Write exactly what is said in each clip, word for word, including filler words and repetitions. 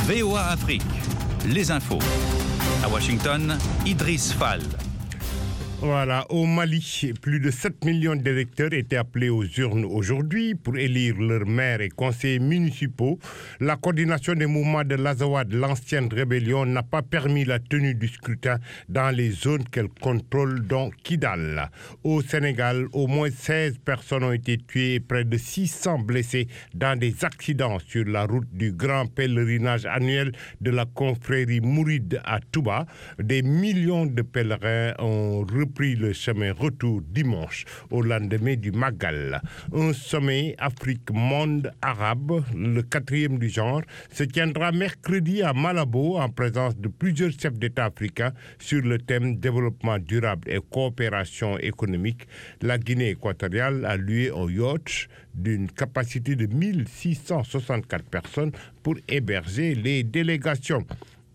V O A Afrique, les infos. À Washington, Idriss Fall. Voilà, au Mali, plus de sept millions d'électeurs étaient appelés aux urnes aujourd'hui pour élire leurs maires et conseillers municipaux. La coordination des mouvements de l'Azawad, l'ancienne rébellion, n'a pas permis la tenue du scrutin dans les zones qu'elle contrôle, dont Kidal. Au Sénégal, au moins seize personnes ont été tuées et près de six cents blessés dans des accidents sur la route du grand pèlerinage annuel de la confrérie Mouride à Touba. Des millions de pèlerins ont repris pris le chemin retour dimanche au lendemain du Magal. Un sommet Afrique-Monde arabe, le quatrième du genre, se tiendra mercredi à Malabo en présence de plusieurs chefs d'État africains sur le thème développement durable et coopération économique. La Guinée équatoriale a loué un yacht d'une capacité de mille six cent soixante-quatre personnes pour héberger les délégations.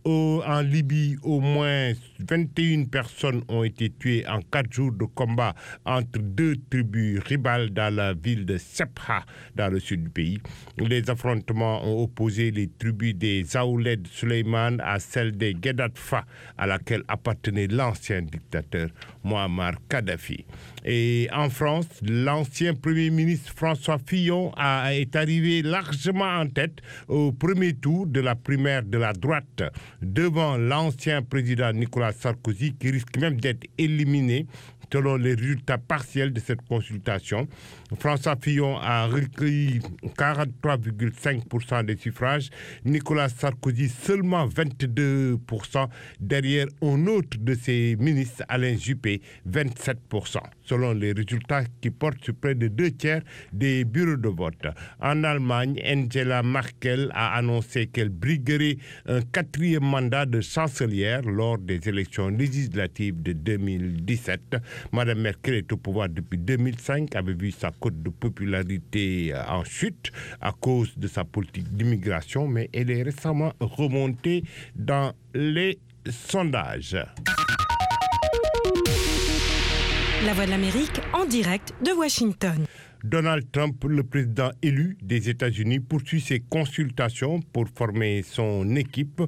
En Libye, au moins vingt et une personnes ont été tuées en quatre jours de combat entre deux tribus rivales dans la ville de Sebha, dans le sud du pays. Les affrontements ont opposé les tribus des Aouled Suleiman à celles des Ghedatfa, à laquelle appartenait l'ancien dictateur Muammar Kadhafi. Et en France, l'ancien Premier ministre François Fillon a, est arrivé largement en tête au premier tour de la primaire de la droite, devant l'ancien président Nicolas Sarkozy, qui risque même d'être éliminé selon les résultats partiels de cette consultation. François Fillon a recueilli quarante-trois virgule cinq pour cent des suffrages, Nicolas Sarkozy seulement vingt-deux pour cent, derrière un autre de ses ministres, Alain Juppé, vingt-sept pour cent, selon les résultats qui portent sur près de deux tiers des bureaux de vote. En Allemagne, Angela Merkel a annoncé qu'elle briguerait un quatrième mandat de chancelière lors des élections législatives de deux mille dix-sept. Madame Merkel est au pouvoir depuis deux mille cinq, avait vu sa cote de popularité en chute à cause de sa politique d'immigration, mais elle est récemment remontée dans les sondages. La Voix de l'Amérique en direct de Washington. Donald Trump, le président élu des États-Unis, poursuit ses consultations pour former son équipe.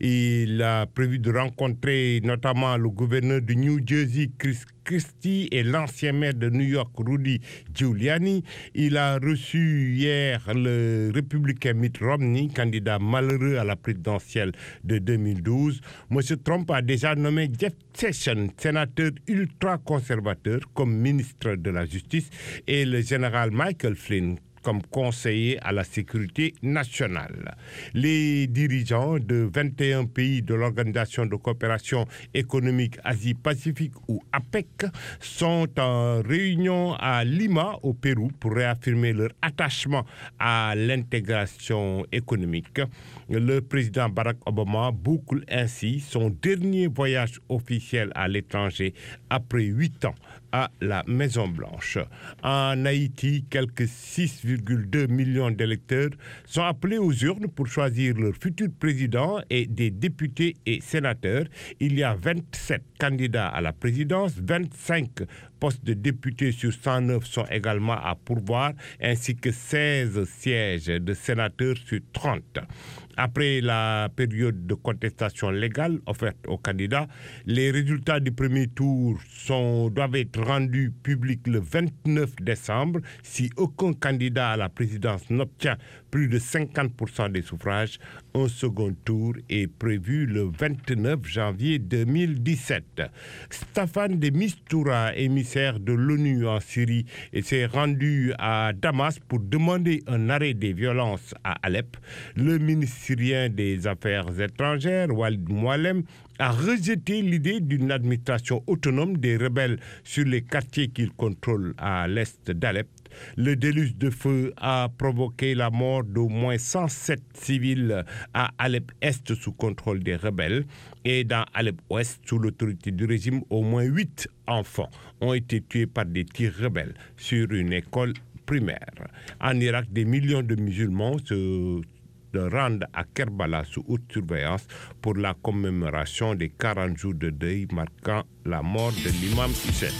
Il a prévu de rencontrer notamment le gouverneur du New Jersey, Chris Christie, et l'ancien maire de New York, Rudy Giuliani. Il a reçu hier le républicain Mitt Romney, candidat malheureux à la présidentielle de deux mille douze. M. Trump a déjà nommé Jeff Sessions, sénateur ultra-conservateur, comme ministre de la Justice, et le général Michael Flynn comme conseiller à la sécurité nationale. Les dirigeants de vingt et un pays de l'Organisation de coopération économique Asie-Pacifique ou APEC sont en réunion à Lima, au Pérou, pour réaffirmer leur attachement à l'intégration économique. Le président Barack Obama boucle ainsi son dernier voyage officiel à l'étranger après huit ans à la Maison-Blanche. En Haïti, quelques six virgule deux millions d'électeurs sont appelés aux urnes pour choisir leur futur président et des députés et sénateurs. Il y a vingt-sept candidats à la présidence, vingt-cinq postes de députés sur cent neuf sont également à pourvoir, ainsi que seize sièges de sénateurs sur trente. Après la période de contestation légale offerte aux candidats, les résultats du premier tour sont, doivent être rendus publics le vingt-neuf décembre. Si aucun candidat à la présidence n'obtient plus de cinquante pour cent des suffrages, un second tour est prévu le vingt-neuf janvier deux mille dix-sept. Staffan de Mistura, émissaire de l'ONU en Syrie, s'est rendu à Damas pour demander un arrêt des violences à Alep. Le ministre syrien des Affaires étrangères, Walid Moualem, a rejeté l'idée d'une administration autonome des rebelles sur les quartiers qu'il contrôle à l'est d'Alep. Le déluge de feu a provoqué la mort d'au moins cent sept civils à Alep-Est sous contrôle des rebelles, et dans Alep-Ouest, sous l'autorité du régime, au moins huit enfants ont été tués par des tirs rebelles sur une école primaire. En Irak, des millions de musulmans se rendent à Kerbala sous haute surveillance pour la commémoration des quarante jours de deuil marquant la mort de l'imam Hussein.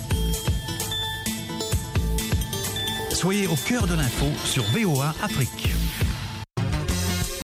Soyez au cœur de l'info sur V O A Afrique.